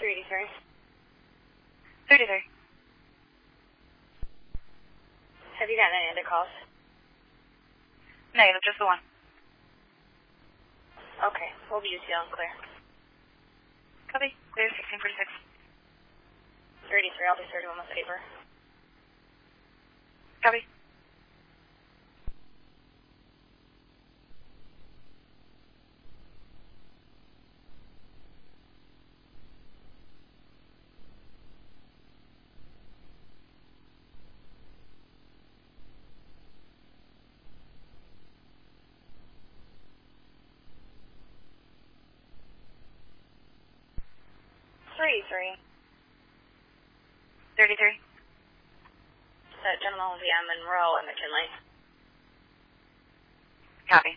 383. 33. Have you gotten any other calls? Negative, just the one. Okay, we'll be UCL and clear. Copy. Clear 1646. 33, I'll do 31 with paper. Copy. Three. 33. That gentleman will be on Monroe and McKinley. Copy.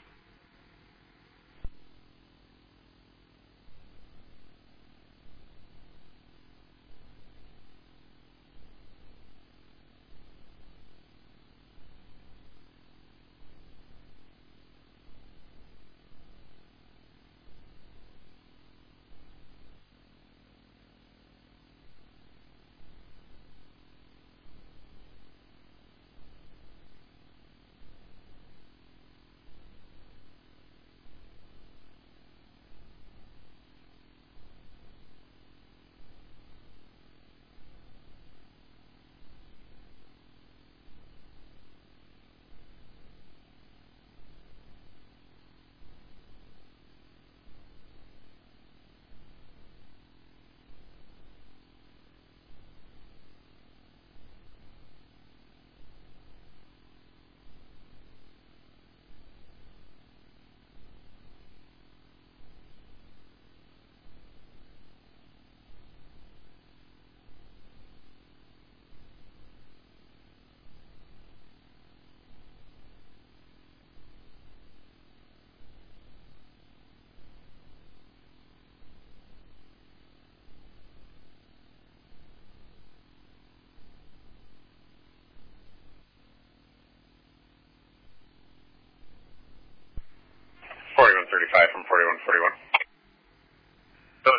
From 4141. Good.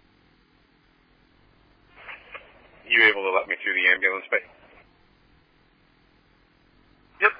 You able to let me through the ambulance bay? Yep.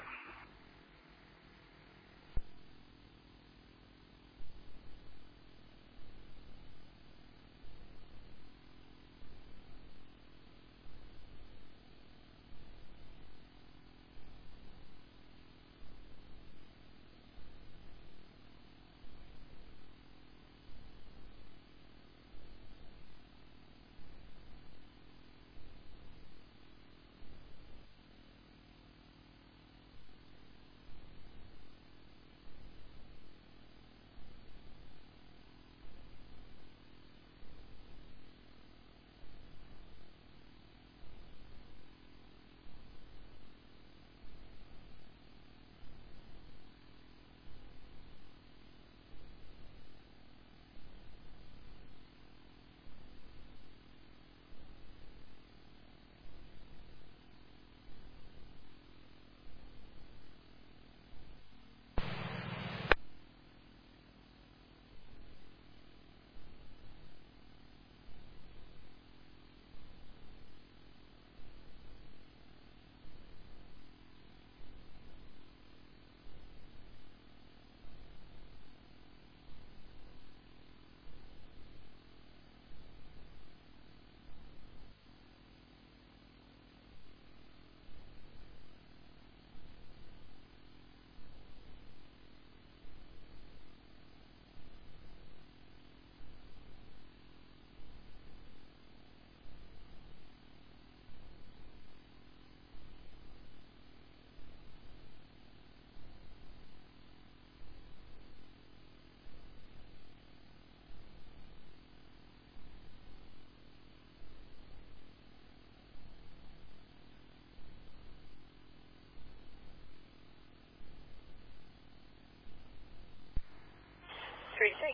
Three.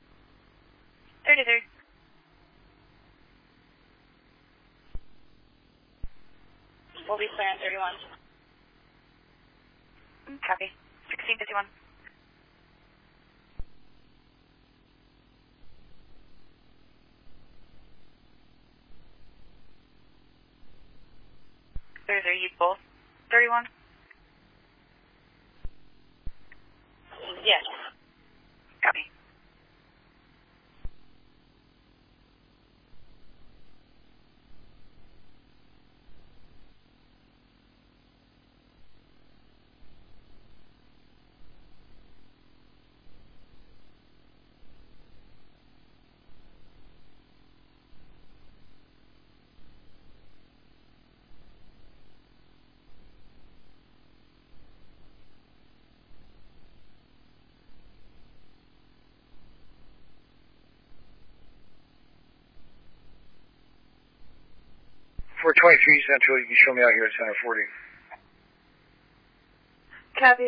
33. We'll be clear on 31. Copy. 1651. are you both 31? Yes. Copy. For 23 Central, you can show me out here at Center 40. Copy.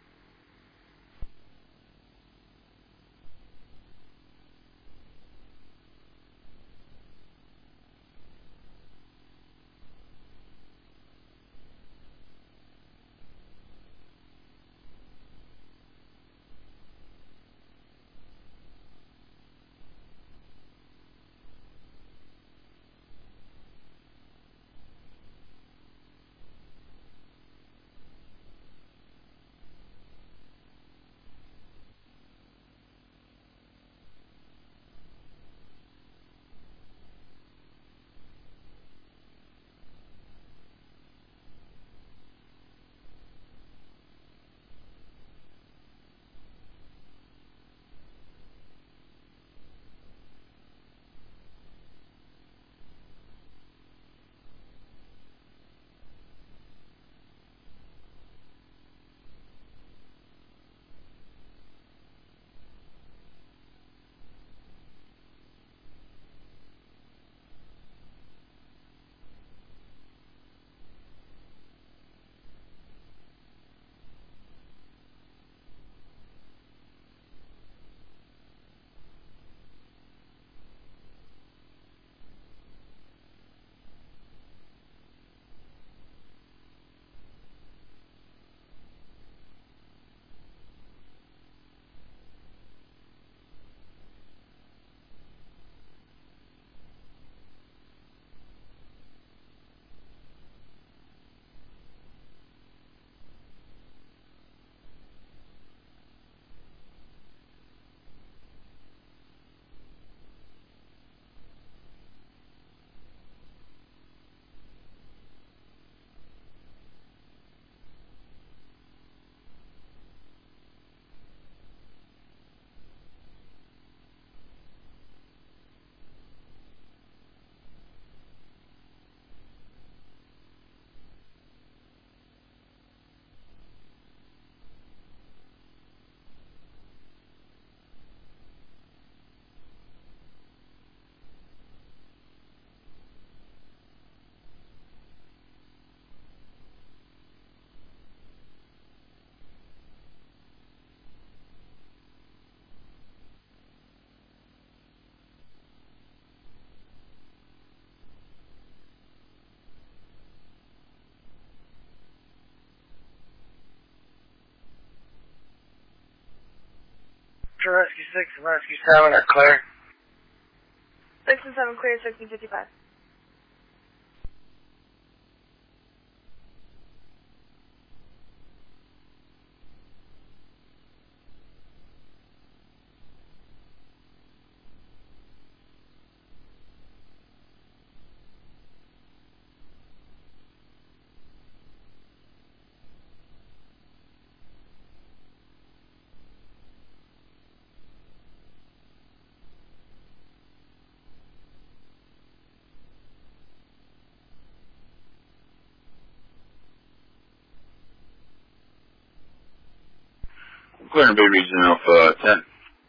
Rescue 6 and Rescue 7 are clear. 6 and 7 clear, 1655. Clear Bay Region Alpha 10.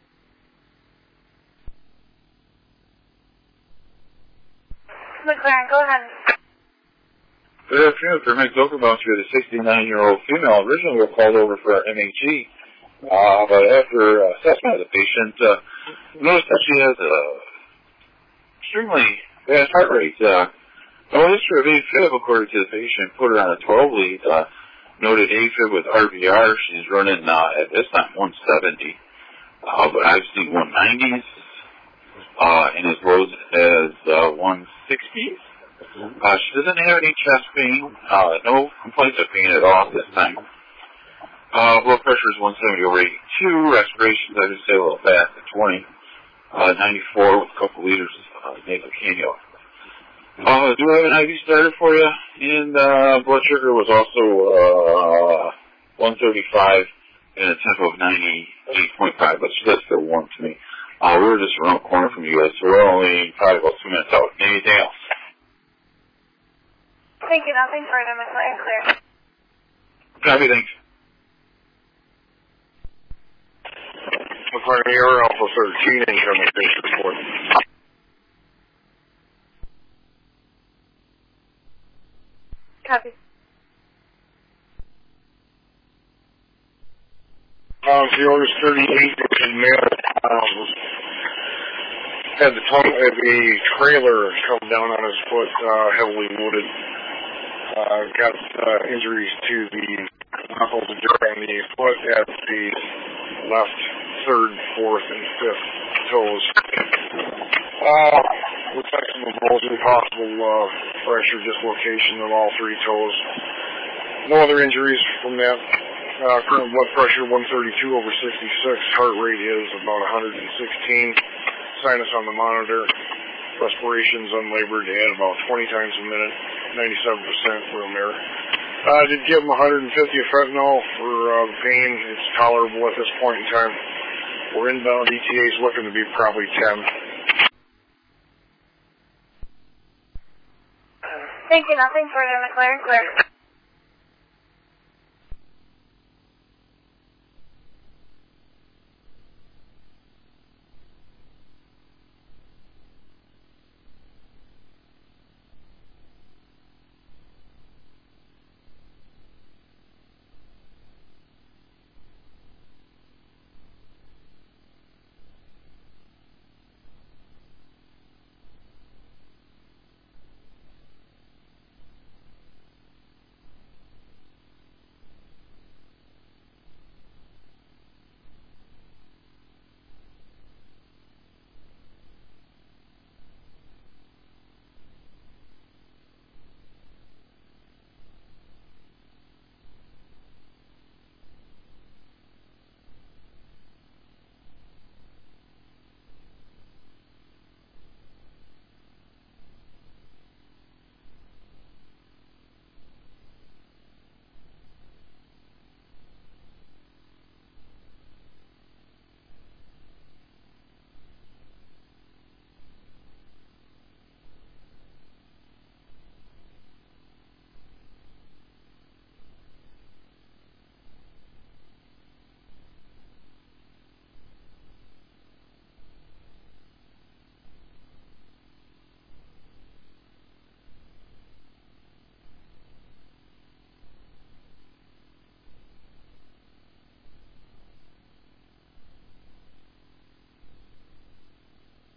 McLaren, go ahead. Good afternoon. Paramedic Zoker Bouncer, the 69-year-old female, originally was called over for MHE, but after assessment of the patient, noticed that she has extremely fast heart rate. No history of AFib according to the patient. Put her on a 12-lead. Noted AFib with RVR. She's running at this time 170, but I've seen 190s, and as low as 160s. She doesn't have any chest pain, no complaints of pain at all at this time. Blood pressure is 170 over 82. Respirations, I just say a little fast at 20. 94 with a couple liters of nasal cannula. Do I have an IV starter for you? And blood sugar was also 135 and a temp of 98.5, but that's still warm to me. We were just around the corner from you guys, so we're only probably about 2 minutes out. Anything else? Thank you. Nothing further, McLaren. Clear. Copy, thanks. McLaren Air Alpha 13, incoming station report. Copy. Fielders 38 in male had the tongue of a trailer come down on his foot, heavily wounded. Got injuries to the knuckles and jaw on the foot at the left, third, fourth, and fifth toes. Looks like some avulsion, possible fracture dislocation of all three toes. No other injuries from that. Current blood pressure 132 over 66. Heart rate is about 116. Sinus on the monitor. Respirations unlabored at about 20 times a minute. 97% room air. Did give him 150 of fentanyl for the pain. It's tolerable at this point in time. We're inbound. ETA is looking to be probably 10. Thank you. Nothing further, McLaren. Clear.